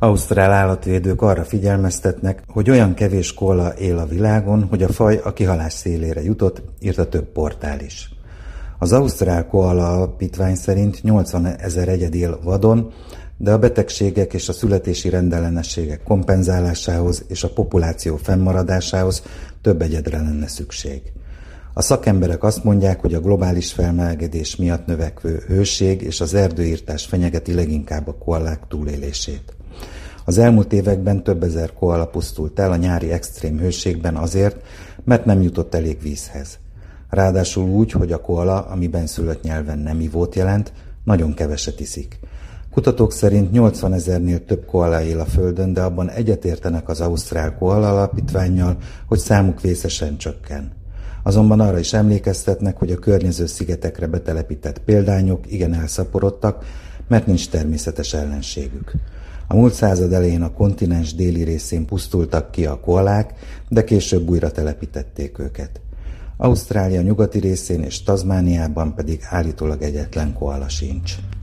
Ausztrál állatvédők arra figyelmeztetnek, hogy olyan kevés koala él a világon, hogy a faj a kihalás szélére jutott, írta több portál is. Az Ausztrál Koala Alapítvány szerint 80 000 egyed él vadon, de a betegségek és a születési rendellenességek kompenzálásához és a populáció fennmaradásához több egyedre lenne szükség. A szakemberek azt mondják, hogy a globális felmelegedés miatt növekvő hőség és az erdőirtás fenyegeti leginkább a koalák túlélését. Az elmúlt években több ezer koala pusztult el a nyári extrém hőségben azért, mert nem jutott elég vízhez. Ráadásul úgy, hogy a koala, ami bennszülött nyelven nem ivót jelent, nagyon keveset iszik. Kutatók szerint 80 000-nél több koala él a Földön, de abban egyetértenek az Ausztrál Koala Alapítvánnyal, hogy számuk vészesen csökken. Azonban arra is emlékeztetnek, hogy a környező szigetekre betelepített példányok igen elszaporodtak, mert nincs természetes ellenségük. A múlt század elején a kontinens déli részén pusztultak ki a koalák, de később újra telepítették őket. Ausztrália nyugati részén és Tasmániában pedig állítólag egyetlen koala sincs.